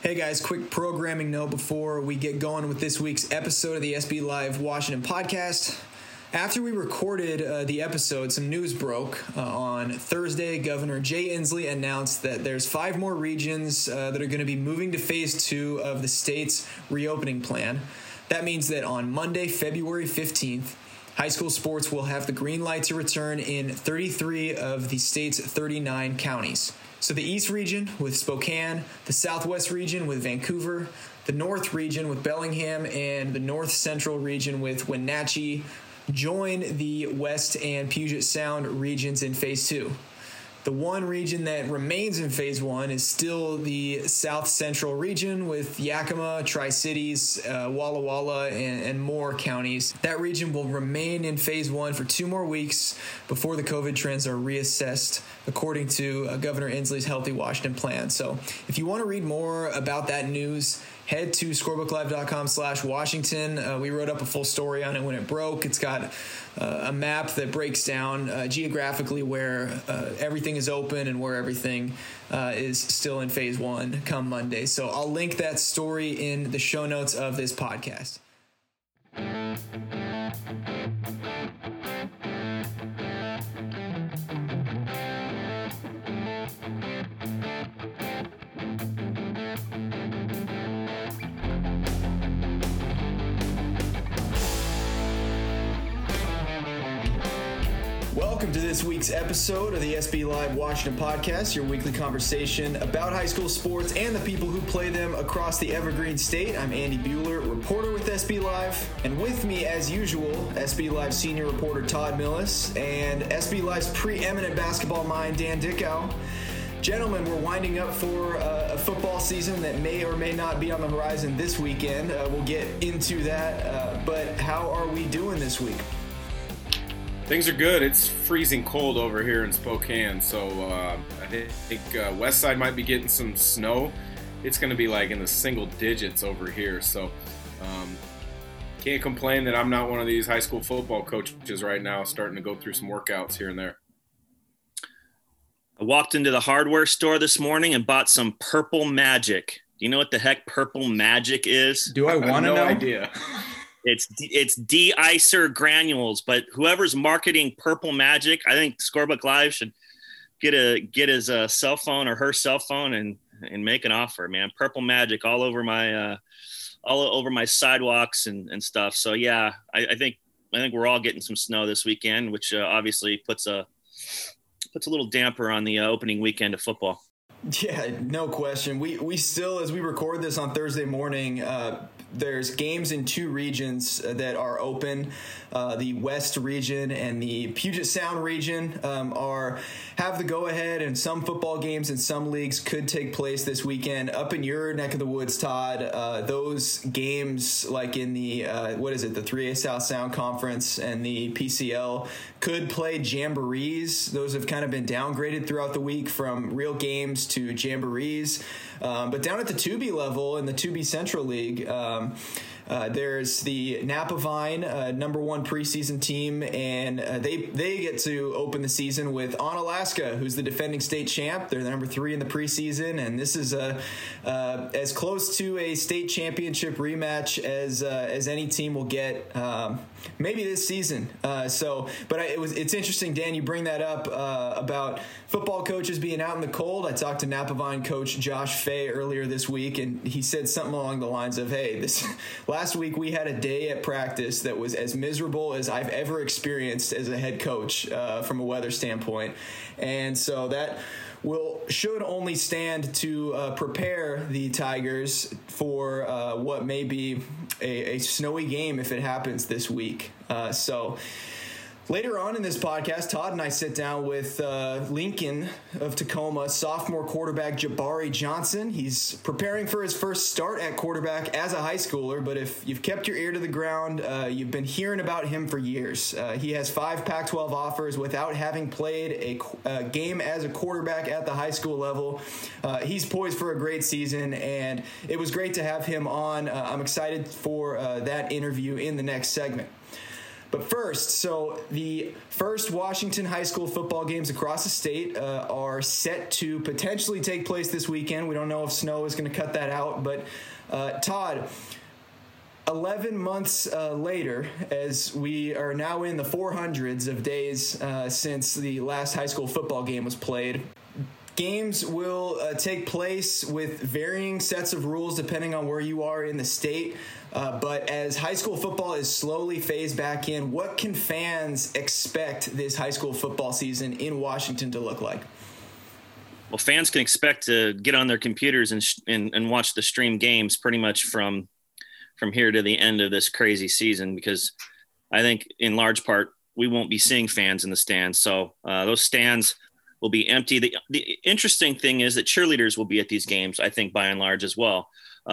Hey guys, quick programming note before we get going with this week's episode of the SB Live Washington podcast. After we recorded the episode, some news broke. On Thursday, Governor Jay Inslee announced that there's 5 more regions that are going to be moving to Phase 2 of the state's reopening plan. That means that on Monday, February 15th, high school sports will have the green light to return in 33 of the state's 39 counties. So the East region with Spokane, the Southwest region with Vancouver, the North region with Bellingham, and the North Central region with Wenatchee join the West and Puget Sound regions in Phase 2. The one region that remains in Phase 1 is still the South Central region with Yakima, Tri-Cities, Walla Walla, and more counties. That region will remain in Phase 1 for 2 more weeks before the COVID trends are reassessed, according to Governor Inslee's Healthy Washington plan. So if you want to read more about that news, head to scorebooklive.com/Washington. We wrote up a full story on it when it broke. It's got a map that breaks down geographically where everything is open and where everything is still in Phase 1 come Monday. So I'll link that story in the show notes of this podcast. Welcome to this week's episode of the SB Live Washington podcast, your weekly conversation about high school sports and the people who play them across the Evergreen State. I'm Andy Bueller, reporter with SB Live, and with me, as usual, SB Live senior reporter Todd Millis and SB Live's preeminent basketball mind, Dan Dickau. Gentlemen, we're winding up for a football season that may or may not be on the horizon this weekend. We'll get into that, but how are we doing this week? Things are good. It's freezing cold over here in Spokane, so I think West Side might be getting some snow. It's going to be like in the single digits over here, so can't complain that I'm not one of these high school football coaches right now starting to go through some workouts here and there. I walked into the hardware store this morning and bought some Purple Magic. Do you know what the heck Purple Magic is? Do I want to know? No idea. It's de-icer granules, but whoever's marketing Purple Magic, I think Scorebook Live should get his cell phone or her cell phone and make an offer, man. Purple Magic all over my sidewalks and stuff. So yeah, I think we're all getting some snow this weekend, which obviously puts a little damper on the opening weekend of football. Yeah, no question. We still, as we record this on Thursday morning, there's games in 2 regions that are open. The West region and the Puget Sound region have the go-ahead, and some football games in some leagues could take place this weekend. Up in your neck of the woods, Todd, those games like in the, the 3A South Sound Conference and the PCL could play jamborees. Those have kind of been downgraded throughout the week from real games to jamborees. But down at the 2B level in the 2B Central League, there's the Napa Vine, number 1 preseason team, and they get to open the season with Onalaska, who's the defending state champ. They're the number 3 in the preseason, and this is as close to a state championship rematch as any team will get, maybe this season. It's interesting, Dan, you bring that up about football coaches being out in the cold. I talked to Napa Vine coach Josh Fay earlier this week, and he said something along the lines of, "Hey, this." Last week, we had a day at practice that was as miserable as I've ever experienced as a head coach from a weather standpoint. And so that should only stand to prepare the Tigers for what may be a snowy game if it happens this week. Later on in this podcast, Todd and I sit down with Lincoln of Tacoma sophomore quarterback Jabari Johnson. He's preparing for his first start at quarterback as a high schooler, but if you've kept your ear to the ground, you've been hearing about him for years. He has 5 Pac-12 offers without having played a game as a quarterback at the high school level. He's poised for a great season, and it was great to have him on. I'm excited for that interview in the next segment. But first, so the first Washington high school football games across the state are set to potentially take place this weekend. We don't know if snow is going to cut that out. But, Todd, 11 months later, as we are now in the 400s of days since the last high school football game was played, games will take place with varying sets of rules depending on where you are in the state. But as high school football is slowly phased back in, what can fans expect this high school football season in Washington to look like? Well, fans can expect to get on their computers and watch the stream games pretty much from here to the end of this crazy season, because I think in large part we won't be seeing fans in the stands. So those stands will be empty. The interesting thing is that cheerleaders will be at these games, I think, by and large as well.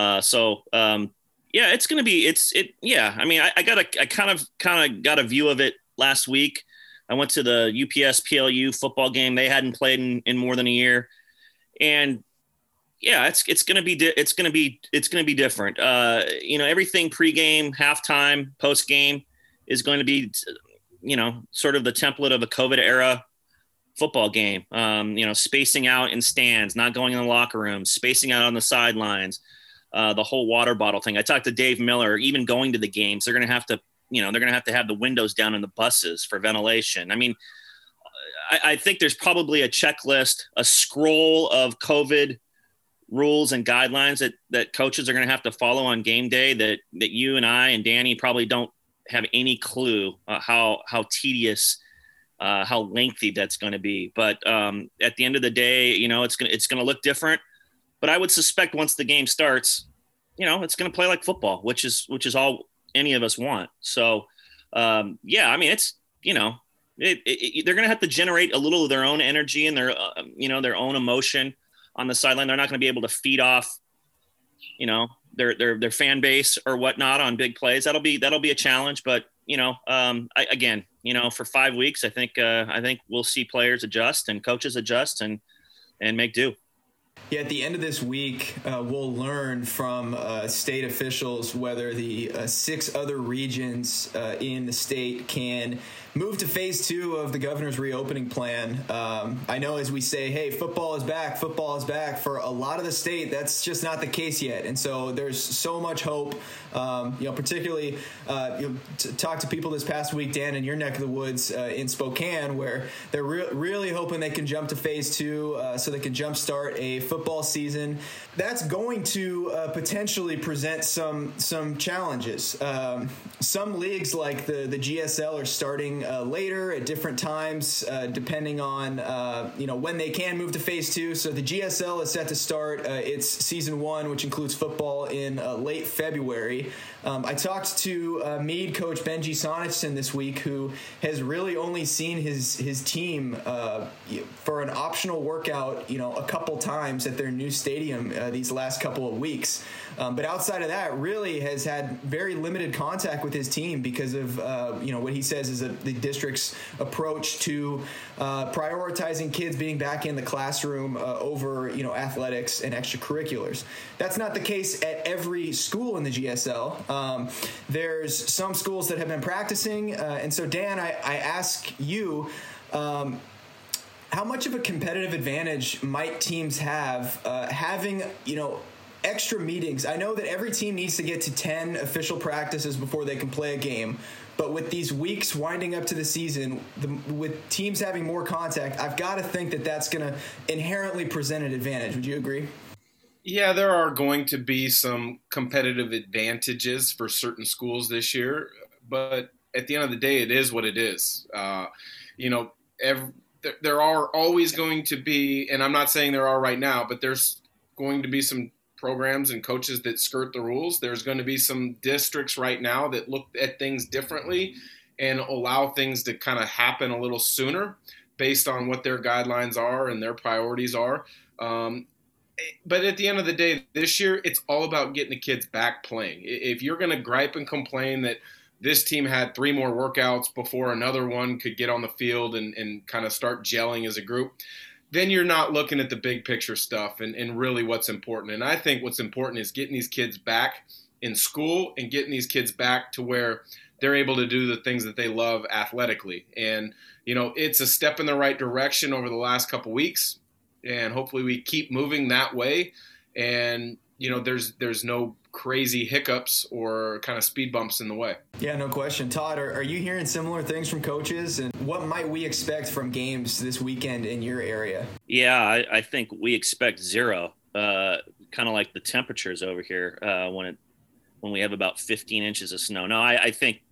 Yeah, it's going to be, yeah. I mean, I kind of got a view of it last week. I went to the UPS PLU football game. They hadn't played in more than a year. And yeah, it's going to be different. Everything pregame, halftime, postgame is going to be, sort of the template of a COVID era football game. Spacing out in stands, not going in the locker room, spacing out on the sidelines, the whole water bottle thing. I talked to Dave Miller. Even going to the games, they're going to have to have the windows down in the buses for ventilation. I mean, I think there's probably a checklist, a scroll of COVID rules and guidelines that coaches are going to have to follow on game day that you and I and Danny probably don't have any clue how tedious, how lengthy that's going to be. But at the end of the day, it's going to look different. But I would suspect once the game starts, it's going to play like football, which is all any of us want. So, I mean, it's, they're going to have to generate a little of their own energy and their own emotion on the sideline. They're not going to be able to feed off, their fan base or whatnot on big plays. That'll be a challenge. But, for 5 weeks, I think we'll see players adjust and coaches adjust and make do. Yeah, at the end of this week, we'll learn from state officials whether the 6 other regions in the state can move to phase 2 of the governor's reopening plan. I know as we say, hey, football is back, for a lot of the state, that's just not the case yet. And so there's so much hope, particularly talk to people this past week, Dan, in your neck of the woods in Spokane, where they're really hoping they can jump to phase 2 so they can jumpstart a football season. That's going to potentially present some challenges. Some leagues like the GSL are starting later at different times, depending on when they can move to phase 2. So the GSL is set to start its season 1, which includes football, in late February. I talked to Meade coach Benji Sonnichsen this week, who has really only seen his team for an optional workout, a couple times at their new stadium these last couple of weeks. But outside of that, really has had very limited contact with his team because of what he says is the district's approach to prioritizing kids being back in the classroom over athletics and extracurriculars. That's not the case at every school in the GSL. There's some schools that have been practicing, and so Dan, I ask you, how much of a competitive advantage might teams have having extra meetings? I know that every team needs to get to 10 official practices before they can play a game, but with these weeks winding up to the season, with teams having more contact, I've got to think that that's going to inherently present an advantage. Would you agree? Yeah, there are going to be some competitive advantages for certain schools this year, but at the end of the day, it is what it is. There are always going to be, and I'm not saying there are right now, but there's going to be some programs and coaches that skirt the rules. There's going to be some districts right now that look at things differently and allow things to kind of happen a little sooner based on what their guidelines are and their priorities are. But at the end of the day, this year, it's all about getting the kids back playing. If you're going to gripe and complain that this team had 3 more workouts before another one could get on the field and kind of start gelling as a group, then you're not looking at the big picture stuff and really what's important. And I think what's important is getting these kids back in school and getting these kids back to where they're able to do the things that they love athletically. And, it's a step in the right direction over the last couple weeks. And hopefully we keep moving that way. And, there's no crazy hiccups or kind of speed bumps in the way. Yeah, no question. Todd, are you hearing similar things from coaches? And what might we expect from games this weekend in your area? Yeah, I think we expect 0, kind of like the temperatures over here when we have about 15 inches of snow. No, I think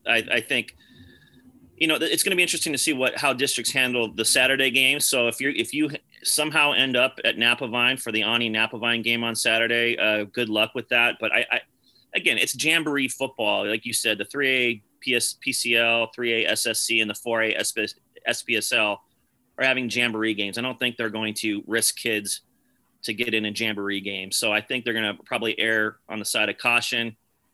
it's going to be interesting to see how districts handle the Saturday games. So if you somehow end up at Napavine for the Ani Napavine game on Saturday, good luck with that. But again, it's jamboree football. Like you said, the 3A PCL, 3A SSC, and the 4A SPSL are having jamboree games. I don't think they're going to risk kids to get in a jamboree game. So I think they're going to probably err on the side of caution.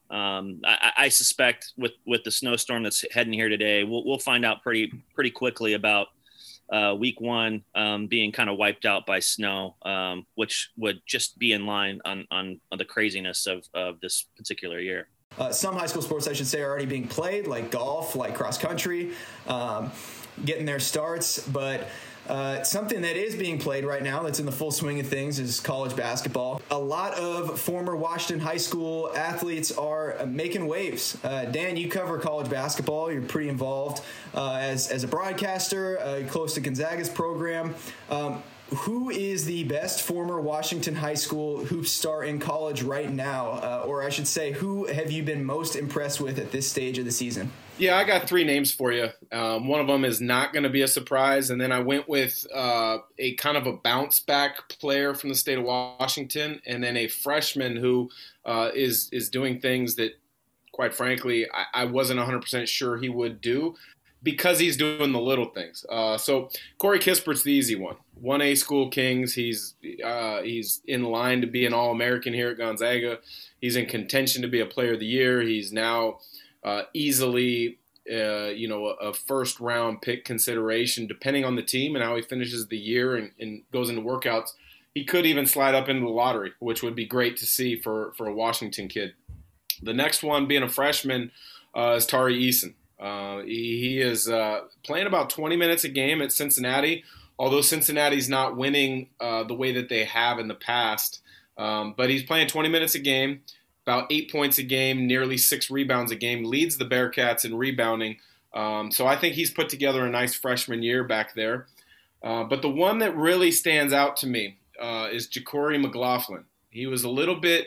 I suspect with the snowstorm that's heading here today, we'll find out pretty quickly about week 1 being kind of wiped out by snow, which would just be in line on the craziness of this particular year. Some high school sports, I should say, are already being played, like golf, like cross country, getting their starts. But something that is being played right now that's in the full swing of things is college basketball. A lot of former Washington high school athletes are making waves. Dan, you cover college basketball. You're pretty involved as a broadcaster, close to Gonzaga's program. Who is the best former Washington high school hoop star in college right now? Or I should say, who have you been most impressed with at this stage of the season? Yeah, I got 3 names for you. One of them is not going to be a surprise. And then I went with a kind of a bounce back player from the state of Washington, and then a freshman who is doing things that, quite frankly, I wasn't 100% sure he would do, because he's doing the little things. So Corey Kispert's the easy one. 1A school Kings. He's in line to be an All-American here at Gonzaga. He's in contention to be a Player of the Year. He's now easily, a first-round pick consideration, depending on the team and how he finishes the year and goes into workouts. He could even slide up into the lottery, which would be great to see for a Washington kid. The next one, being a freshman, is Tari Eason. He is playing about 20 minutes a game at Cincinnati, although Cincinnati's not winning the way that they have in the past. But he's playing 20 minutes a game, about 8 points a game, nearly 6 rebounds a game, leads the Bearcats in rebounding. So I think he's put together a nice freshman year back there. But the one that really stands out to me is Ja'Cory McLaughlin. He was a little bit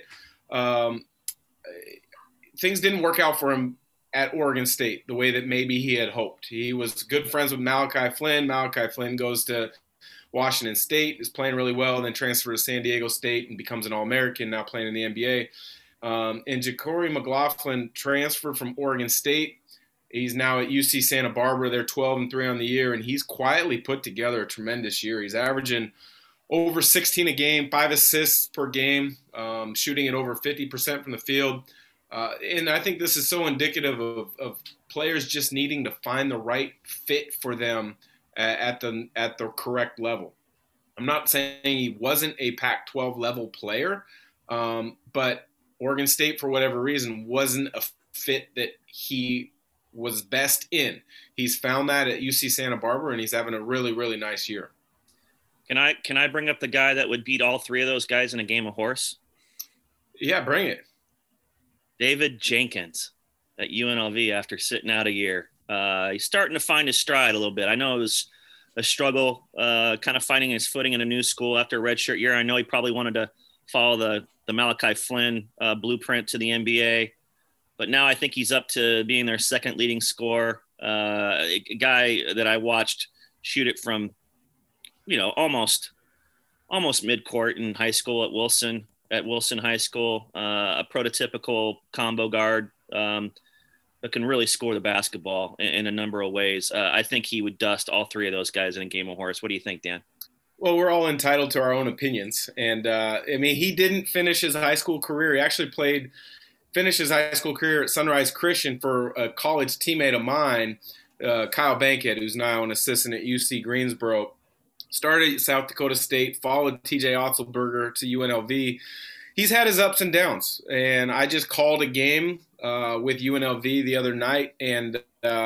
things didn't work out for him at Oregon State the way that maybe he had hoped. He was good friends with Malachi Flynn. Malachi Flynn goes to Washington State, is playing really well, then transfers to San Diego State and becomes an All-American, now playing in the NBA. And Ja'Cory McLaughlin transferred from Oregon State. He's now at UC Santa Barbara. They're 12-3 on the year, and he's quietly put together a tremendous year. He's averaging over 16 a game, 5 assists per game, shooting at over 50% from the field. And I think this is so indicative of players just needing to find the right fit for them at the correct level. I'm not saying he wasn't a Pac-12 level player, but Oregon State, for whatever reason, wasn't a fit that he was best in. He's found that at UC Santa Barbara, and he's having a really, really nice year. Can I bring up the guy that would beat all 3 of those guys in a game of horse? Yeah, bring it. David Jenkins at UNLV after sitting out a year. He's starting to find his stride a little bit. I know it was a struggle, kind of finding his footing in a new school after a redshirt year. I know he probably wanted to follow the Malachi Flynn blueprint to the NBA, but now I think he's up to being their second leading scorer. A guy that I watched shoot it from, almost midcourt in high school at Wilson High School, a prototypical combo guard that can really score the basketball in a number of ways. I think he would dust all 3 of those guys in a game of horse. What do you think, Dan? Well, we're all entitled to our own opinions. And, he didn't finish his high school career. He actually finished his high school career at Sunrise Christian for a college teammate of mine, Kyle Bankhead, who's now an assistant at UC Greensboro. Started at South Dakota State, followed TJ Otzelberger to UNLV. He's had his ups and downs, and I just called a game with UNLV the other night, and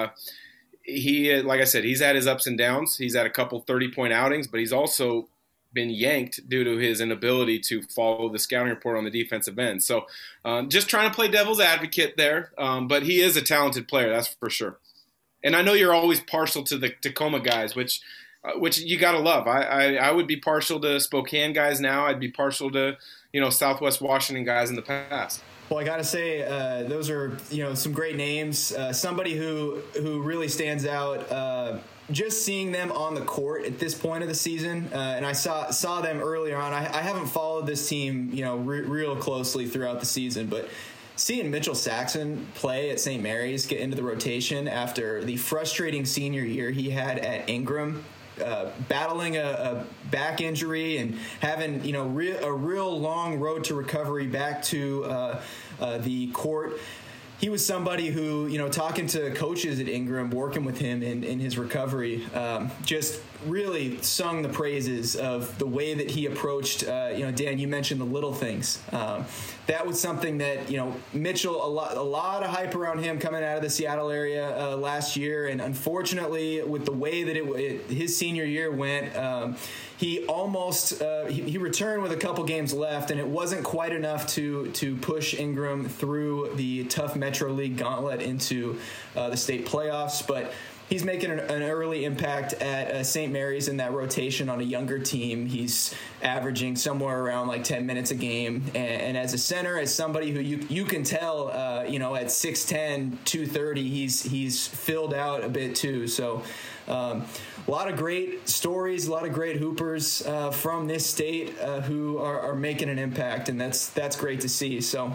he, like I said, he's had his ups and downs. He's had a couple 30-point outings, but he's also been yanked due to his inability to follow the scouting report on the defensive end. So just trying to play devil's advocate there, but he is a talented player, that's for sure. And I know you're always partial to the Tacoma guys, which you got to love. I would be partial to Spokane guys now. I'd be partial to, Southwest Washington guys in the past. Well, I got to say, those are, some great names. Somebody who really stands out, just seeing them on the court at this point of the season, and I saw them earlier on. I haven't followed this team, real closely throughout the season, but seeing Mitchell Saxon play at St. Mary's, get into the rotation after the frustrating senior year he had at Ingram, battling a back injury and having a real long road to recovery back to the court. He was somebody who, talking to coaches at Ingram, working with him in his recovery, just really sung the praises of the way that he approached, Dan, you mentioned the little things. That was something that, Mitchell, a lot of hype around him coming out of the Seattle area last year. And unfortunately, with the way that his senior year went, he almost he returned with a couple games left, and it wasn't quite enough to push Ingram through the tough Metro League gauntlet into the state playoffs. But he's making an early impact at St. Mary's in that rotation on a younger team. He's averaging somewhere around like 10 minutes a game. And as a center, as somebody who you can tell, at 6'10", 230, he's filled out a bit too. So a lot of great stories, a lot of great hoopers from this state who are making an impact, and that's great to see. So,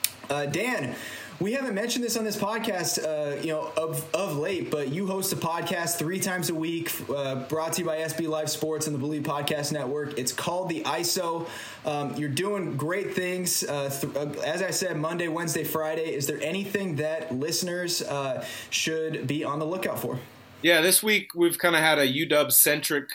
Dan, we haven't mentioned this on this podcast, of late, but you host a podcast 3 times a week, brought to you by SB Live Sports and the Believe Podcast Network. It's called The ISO. You're doing great things. As I said, Monday, Wednesday, Friday. Is there anything that listeners should be on the lookout for? Yeah, this week we've kind of had a UW-centric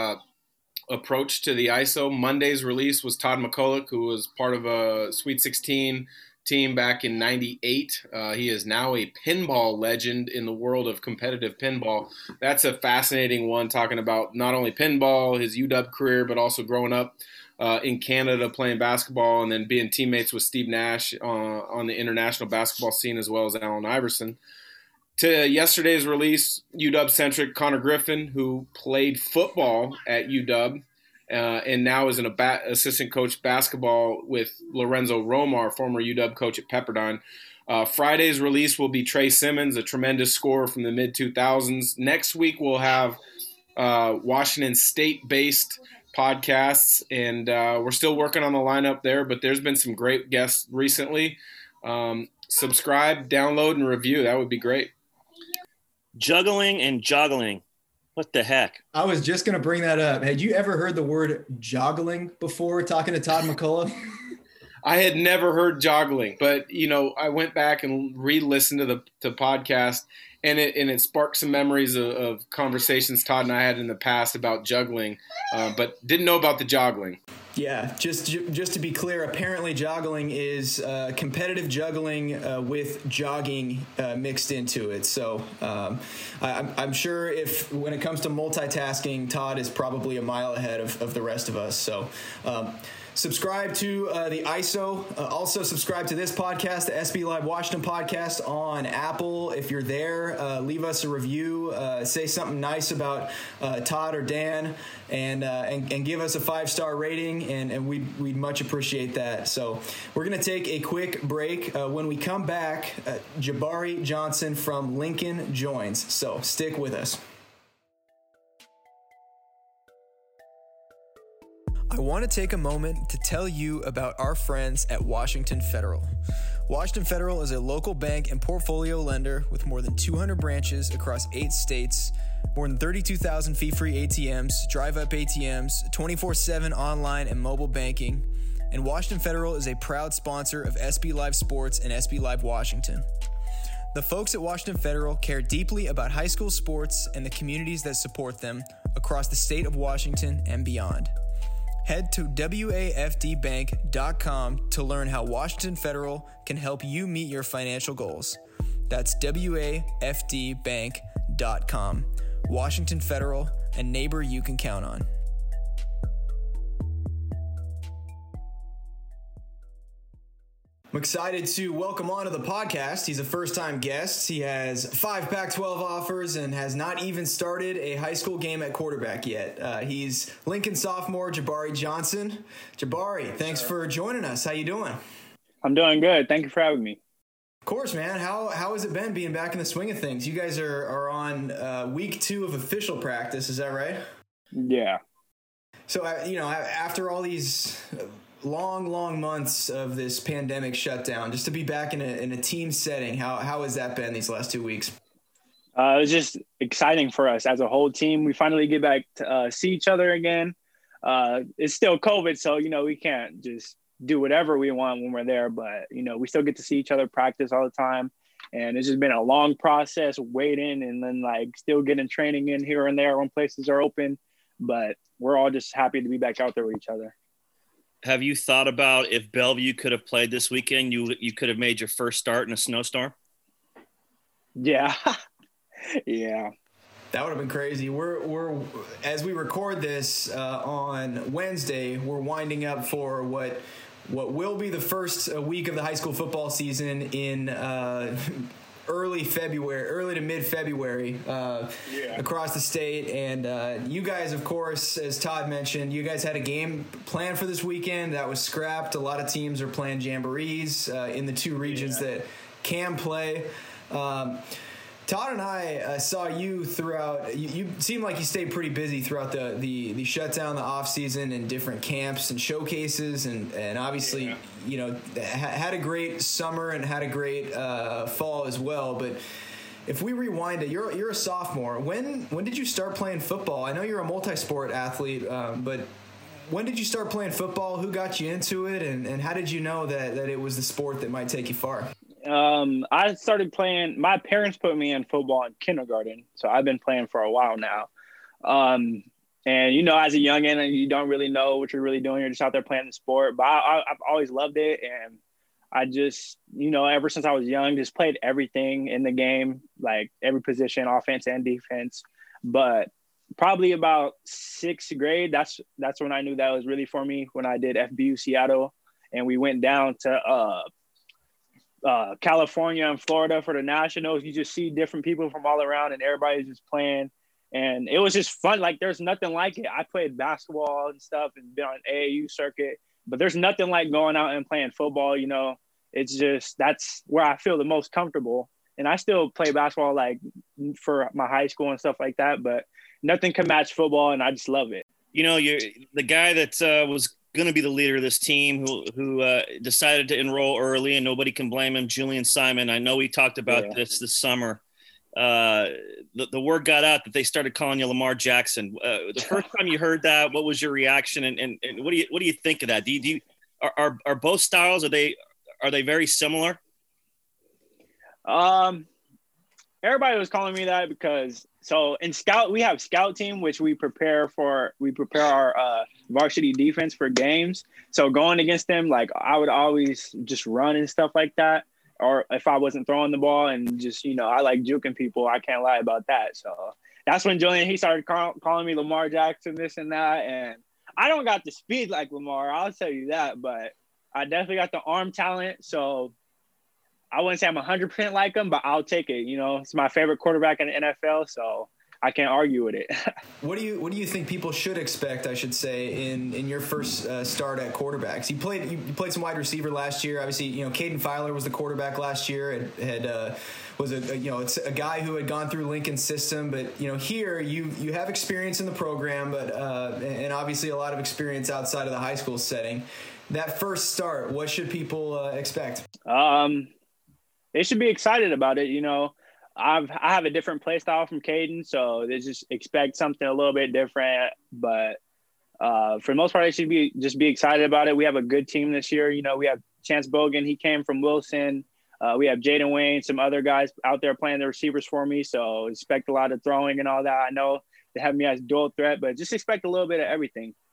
approach to the ISO. Monday's release was Todd McCulloch, who was part of a Sweet 16 team back in '98. He is now a pinball legend in the world of competitive pinball. That's a fascinating one, talking about not only pinball, his UW career, but also growing up in Canada playing basketball and then being teammates with Steve Nash on the international basketball scene, as well as Allen Iverson. To yesterday's release, UW-centric Connor Griffin, who played football at UW and now is an assistant coach basketball with Lorenzo Romar, former UW coach at Pepperdine. Friday's release will be Trey Simmons, a tremendous scorer from the mid-2000s. Next week we'll have Washington State-based podcasts, and we're still working on the lineup there, but there's been some great guests recently. Subscribe, download, and review. That would be great. Juggling and joggling. What the heck? I was just going to bring that up. Had you ever heard the word joggling before talking to Todd McCulloch? I had never heard joggling, but, I went back and re-listened to the podcast, and it sparked some memories of conversations Todd and I had in the past about juggling, but didn't know about the joggling. Yeah, just to be clear, apparently joggling is competitive juggling with jogging mixed into it. So I'm sure when it comes to multitasking, Todd is probably a mile ahead of the rest of us. So subscribe to the ISO. Also subscribe to this podcast, the SB Live Washington podcast on Apple. If you're there, leave us a review. Say something nice about Todd or Dan, and give us a 5-star rating, and we'd much appreciate that. So we're going to take a quick break. When we come back, Jabari Johnson from Lincoln joins. So stick with us. I want to take a moment to tell you about our friends at Washington Federal. Washington Federal is a local bank and portfolio lender with more than 200 branches across 8 states, more than 32,000 fee-free ATMs, drive-up ATMs, 24/7 online and mobile banking, and Washington Federal is a proud sponsor of SB Live Sports and SB Live Washington. The folks at Washington Federal care deeply about high school sports and the communities that support them across the state of Washington and beyond. Head to wafdbank.com to learn how Washington Federal can help you meet your financial goals. That's wafdbank.com. Washington Federal, a neighbor you can count on. I'm excited to welcome onto the podcast. He's a first-time guest. He has 5 Pac-12 offers and has not even started a high school game at quarterback yet. He's Lincoln sophomore Jabari Johnson. Jabari, thanks for joining us. How you doing? I'm doing good. Thank you for having me. Of course, man. How has it been being back in the swing of things? You guys are on week 2 of official practice. Is that right? Yeah. So, after all these long months of this pandemic shutdown, just to be back in a team setting, how has that been these last 2 weeks? It was just exciting for us as a whole team. We finally get back to see each other again. It's still COVID, so we can't just do whatever we want when we're there, but we still get to see each other practice all the time. And it's just been a long process waiting and then still getting training in here and there when places are open, but we're all just happy to be back out there with each other. Have you thought about if Bellevue could have played this weekend, you could have made your first start in a snowstorm? Yeah. Yeah. That would have been crazy. We're as we record this on Wednesday, we're winding up for what will be the first week of the high school football season in early to mid-February across the state. And you guys, of course, as Todd mentioned, you guys had a game planned for this weekend that was scrapped. A lot of teams are playing jamborees in the 2 regions that can play. Todd and I saw you throughout. You seemed like you stayed pretty busy throughout the shutdown, the off season, and different camps and showcases, and obviously had a great summer and had a great fall as well. But if we rewind it, you're a sophomore. When did you start playing football? I know you're a multi-sport athlete, but when did you start playing football? Who got you into it, and how did you know that it was the sport that might take you far? I started playing. My parents put me in football in kindergarten, so I've been playing for a while now. And as a youngin', you don't really know what you're really doing. You're just out there playing the sport. But I've always loved it, and I just, ever since I was young, just played everything in the game, like every position, offense and defense. But probably about 6th grade, that's when I knew that was really for me. When I did FBU Seattle, and we went down to California and Florida for the nationals. You just see different people from all around and everybody's just playing, and it was just fun. There's nothing like it. I played basketball and stuff and been on AAU circuit, but there's nothing like going out and playing football. It's just, that's where I feel the most comfortable. And I still play basketball for my high school and stuff like that, but nothing can match football, and I just love it. You're the guy that was going to be the leader of this team who decided to enroll early, and nobody can blame him. Julian Simon. I know we talked about this summer. The word got out that they started calling you Lamar Jackson. The first time you heard that, what was your reaction? And what do you think of that? Are both styles, are they very similar? Everybody was calling me that because in scout, we have scout team, which we prepare our varsity defense for games. So going against them, I would always just run and stuff like that. Or if I wasn't throwing the ball and just, I like juking people, I can't lie about that. So that's when Julian, he started calling me Lamar Jackson, this and that. And I don't got the speed like Lamar, I'll tell you that, but I definitely got the arm talent. So I wouldn't say I'm 100% like him, but I'll take it. It's my favorite quarterback in the NFL, so I can't argue with it. What do you think people should expect, I should say, in your first start at quarterbacks? You played some wide receiver last year. Obviously, Caden Filer was the quarterback last year. It's a guy who had gone through Lincoln's system, but here you have experience in the program, but and obviously a lot of experience outside of the high school setting. That first start, what should people expect? They should be excited about it. I have a different play style from Caden, so they just expect something a little bit different. But for the most part, they should be excited about it. We have a good team this year. We have Chance Bogan. He came from Wilson. We have Jaden Wayne, some other guys out there playing the receivers for me. So expect a lot of throwing and all that. I know they have me as dual threat, but just expect a little bit of everything.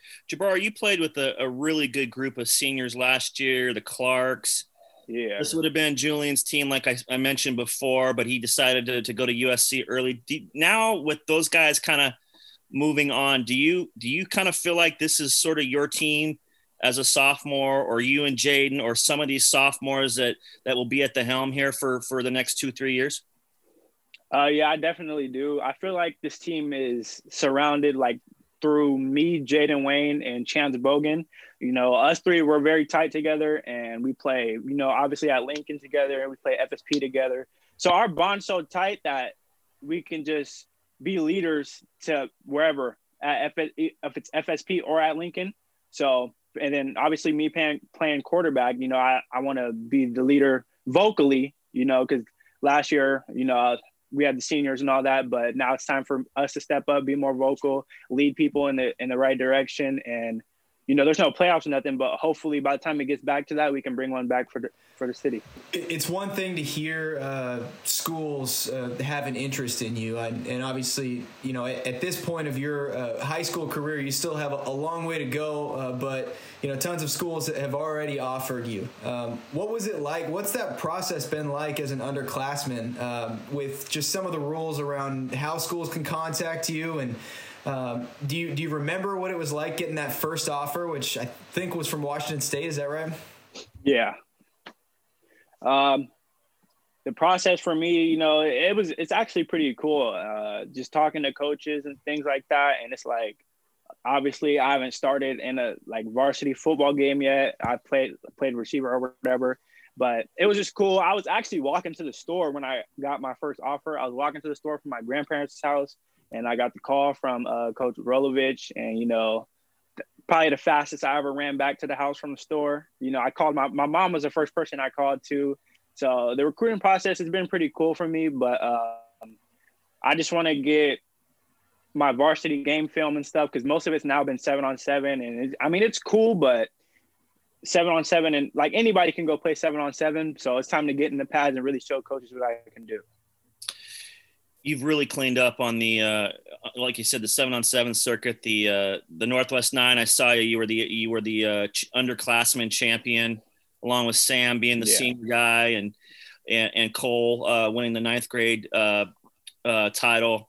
Jabbar, you played with a really good group of seniors last year, the Clarks. Yeah. This would have been Julian's team, like I mentioned before, but he decided to go to USC early. Now with those guys kind of moving on, do you kind of feel like this is sort of your team as a sophomore, or you and Jaden, or some of these sophomores that will be at the helm here for the next 2-3 years? Yeah, I definitely do. I feel like this team is surrounded like through me, Jaden Wayne, and Chance Bogan. You know, us three, we're very tight together, and we play, you know, obviously at Lincoln together, and we play FSP together. So our bond's so tight that we can just be leaders to wherever, if it's FSP or at Lincoln. So, and then obviously me playing quarterback, you know, I want to be the leader vocally, you know, because last year, you know, we had the seniors and all that, but now it's time for us to step up, be more vocal, lead people in the right direction. And, you know, there's no playoffs or nothing, but hopefully by the time it gets back to that, we can bring one back for the city. It's one thing to hear schools have an interest in you, and obviously, you know, at this point of your high school career, you still have a long way to go, but, you know, tons of schools have already offered you. What was it like? What's that process been like as an underclassman with just some of the rules around how schools can contact you? And do you remember what it was like getting that first offer, which I think was from Washington State? Is that right? Yeah. The process for me, you know, it's actually pretty cool. Just talking to coaches and things like that. And it's like, obviously I haven't started in a like varsity football game yet. I played receiver or whatever, but it was just cool. I was actually walking to the store when I got my first offer. I was walking to the store from my grandparents' house, and I got the call from Coach Rolovich, and, you know, probably the fastest I ever ran back to the house from the store. You know, I called my mom was the first person I called too. So the recruiting process has been pretty cool for me, but I just want to get my varsity game film and stuff, because most of it's now been 7-on-7, and it's cool, but 7-on-7, and like anybody can go play 7-on-7. So it's time to get in the pads and really show coaches what I can do. You've really cleaned up on the, like you said, the 7-on-7 circuit, the Northwest 9. I saw you were the underclassman champion, along with Sam being the senior guy, and Cole winning the 9th grade title.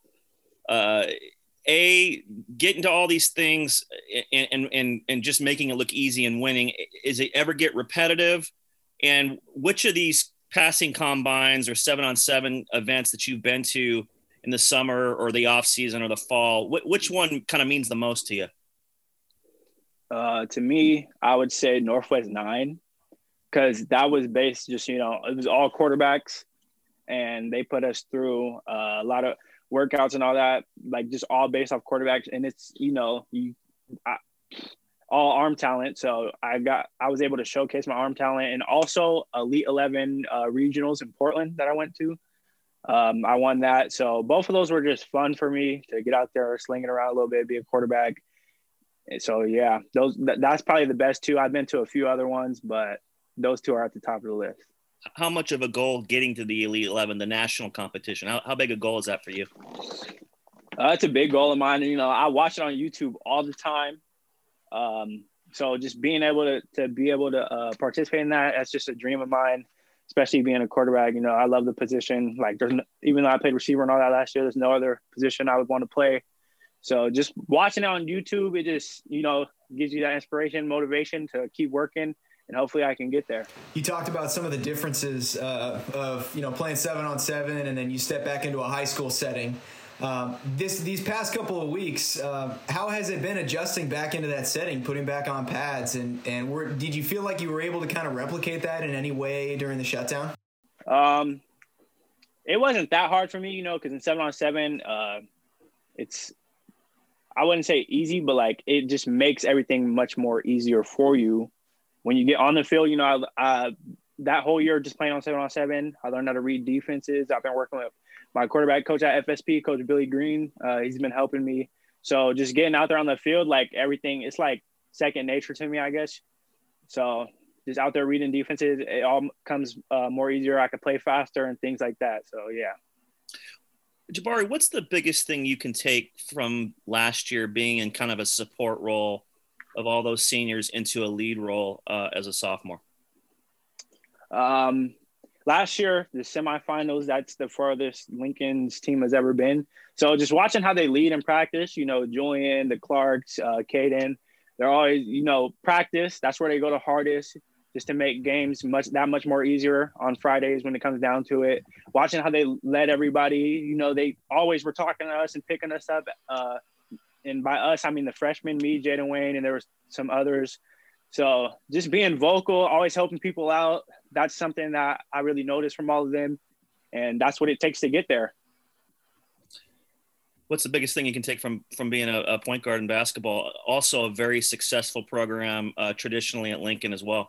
Getting to all these things and just making it look easy and winning. Is it ever get repetitive? And which of these passing combines or 7-on-7 events that you've been to in the summer or the off season or the fall, which one kind of means the most to you? To me, I would say Northwest 9, because that was based just, you know, it was all quarterbacks, and they put us through a lot of workouts and all that, like just all based off quarterbacks. And it's, you know, all arm talent. So I was able to showcase my arm talent, and also Elite 11 regionals in Portland that I went to. I won that. So both of those were just fun for me to get out there, slinging around a little bit, be a quarterback. And so, yeah, that's probably the best two. I've been to a few other ones, but those two are at the top of the list. How much of a goal getting to the Elite 11, the national competition? How big a goal is that for you? It's a big goal of mine. You know, I watch it on YouTube all the time. So just being able to participate in that, that's just a dream of mine, especially being a quarterback. You know, I love the position. Like even though I played receiver and all that last year, there's no other position I would want to play. So just watching it on YouTube, it just, you know, gives you that inspiration, motivation to keep working, and hopefully I can get there. You talked about some of the differences of, you know, playing 7-on-7, and then you step back into a high school setting. These past couple of weeks, how has it been adjusting back into that setting, putting back on pads, and did you feel like you were able to kind of replicate that in any way during the shutdown? It wasn't that hard for me, you know, because in 7-on-7, it's, I wouldn't say easy, but like it just makes everything much more easier for you when you get on the field. You know, that whole year just playing on 7-on-7, I learned how to read defenses. I've been working with my quarterback coach at FSP, Coach Billy Green. He's been helping me. So just getting out there on the field, like everything, it's like second nature to me, I guess. So just out there reading defenses, it all comes more easier. I could play faster and things like that. So, yeah. Jabari, what's the biggest thing you can take from last year being in kind of a support role of all those seniors into a lead role as a sophomore? Last year, the semifinals, that's the farthest Lincoln's team has ever been. So just watching how they lead in practice, you know, Julian, the Clarks, Caden, they're always, you know, practice. That's where they go the hardest, just to make games that much more easier on Fridays when it comes down to it. Watching how they led everybody, you know, they always were talking to us and picking us up. And by us, I mean the freshmen, me, Jaden Wayne, and there was some others. So just being vocal, always helping people out, that's something that I really noticed from all of them. And that's what it takes to get there. What's the biggest thing you can take from being a point guard in basketball? Also a very successful program traditionally at Lincoln as well.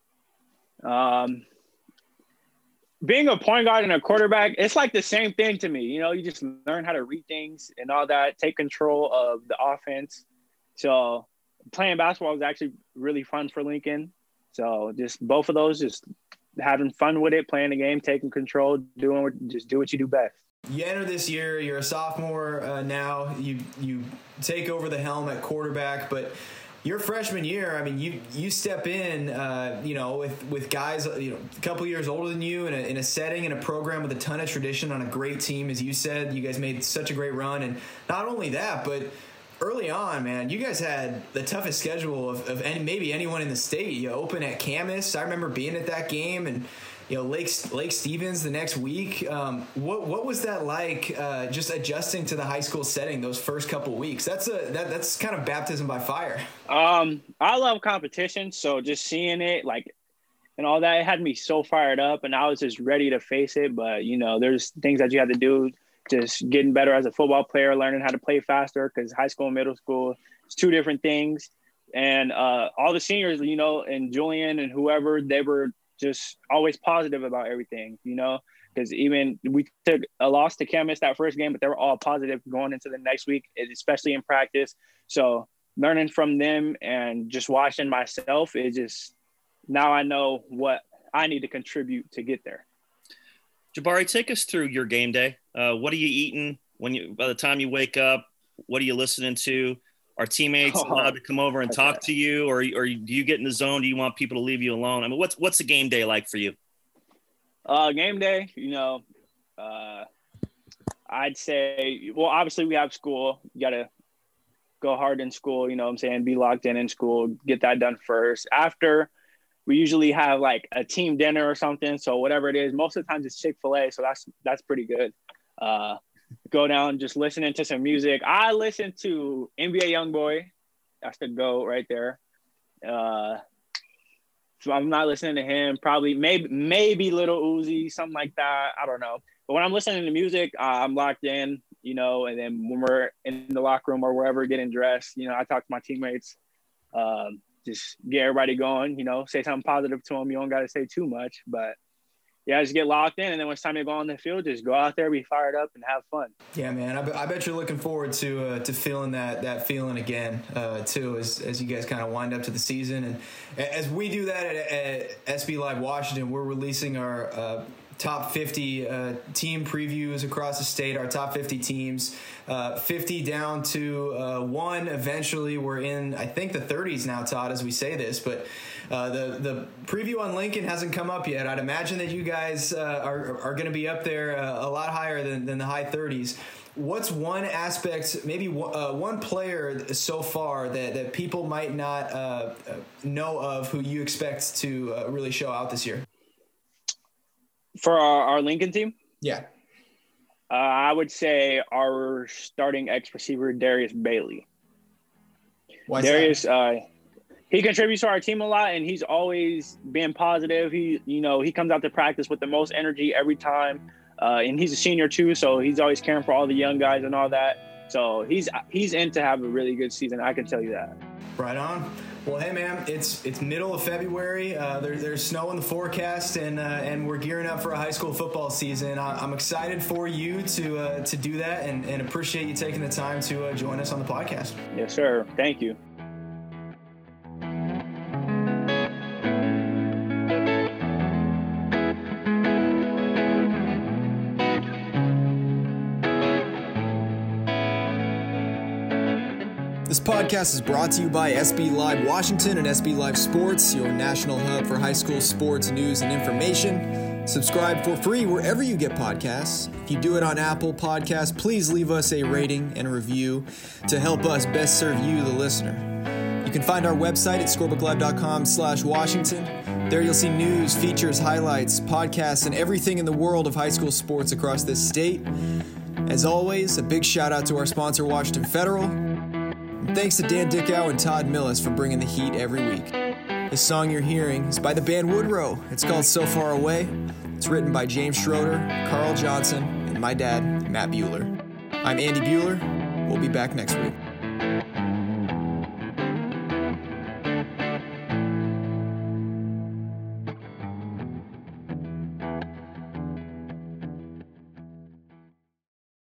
Being a point guard and a quarterback, it's like the same thing to me. You know, you just learn how to read things and all that, take control of the offense. So playing basketball was actually really fun for Lincoln. So just both of those, just having fun with it, playing the game, taking control, do what you do best. You enter this year, you're a sophomore now. You take over the helm at quarterback, but your freshman year, I mean, you step in, you know, with guys, you know, a couple years older than you in a setting, in a program with a ton of tradition on a great team. As you said, you guys made such a great run. And not only that, but early on, man, you guys had the toughest schedule of maybe anyone in the state. You open at Camas. I remember being at that game, and you know, Lake Stevens the next week. What was that like? Just adjusting to the high school setting those first couple weeks. That's kind of baptism by fire. I love competition, so just seeing it like and all that, it had me so fired up, and I was just ready to face it. But you know, there's things that you have to do. Just getting better as a football player, learning how to play faster, because high school and middle school, it's two different things. And all the seniors, you know, and Julian and whoever, they were just always positive about everything, you know, because even we took a loss to Camas that first game, but they were all positive going into the next week, especially in practice. So learning from them and just watching myself, it just, now I know what I need to contribute to get there. Jabari, take us through your game day. What are you eating by the time you wake up? What are you listening to? Are teammates allowed to come over and talk to you, or do you get in the zone? Do you want people to leave you alone? I mean, what's a game day like for you? Game day, you know, I'd say, well, obviously we have school. You got to go hard in school, you know what I'm saying? Be locked in school, get that done first. After, we usually have like a team dinner or something. So whatever it is, most of the times it's Chick-fil-A. So that's pretty good. Go down, just listening to some music. I listen to NBA Youngboy. That's the GOAT right there. So I'm not listening to him. Probably maybe Little Uzi, something like that. I don't know. But when I'm listening to music, I'm locked in, you know, and then when we're in the locker room or wherever getting dressed, you know, I talk to my teammates. Just get everybody going, you know, say something positive to them. You don't got to say too much, but yeah, just get locked in. And then when it's time to go on the field, just go out there, be fired up, and have fun. Yeah, man. I bet you're looking forward to feeling that feeling again, too, as you guys kind of wind up to the season. And as we do that at SB Live Washington, we're releasing our top 50 team previews across the state, our top 50 teams, 50 down to 1. Eventually, we're in, I think, the 30s now, Todd, as we say this. But the preview on Lincoln hasn't come up yet. I'd imagine that you guys are going to be up there a lot higher than the high 30s. What's one aspect, maybe one player so far that people might not know of who you expect to really show out this year? For our Lincoln team? Yeah. I would say our starting ex-receiver, Darius Bailey. Why Darius, he contributes to our team a lot, and he's always been positive. He comes out to practice with the most energy every time. And he's a senior too, so he's always caring for all the young guys and all that. So he's in to have a really good season. I can tell you that. Right on. Well, hey man, it's middle of February. There's snow in the forecast, and we're gearing up for a high school football season. I'm excited for you to do that, and appreciate you taking the time to join us on the podcast. Yes, sir. Thank you. This podcast is brought to you by SB Live Washington and SB Live Sports, your national hub for high school sports news and information. Subscribe for free wherever you get podcasts. If you do it on Apple Podcasts, please leave us a rating and a review to help us best serve you, the listener. You can find our website at scorebooklive.com/Washington. There you'll see news, features, highlights, podcasts, and everything in the world of high school sports across this state. As always, a big shout out to our sponsor, Washington Federal. And thanks to Dan Dickow and Todd Millis for bringing the heat every week. This song you're hearing is by the band Woodrow. It's called So Far Away. It's written by James Schroeder, Carl Johnson, and my dad, Matt Bueller. I'm Andy Bueller. We'll be back next week.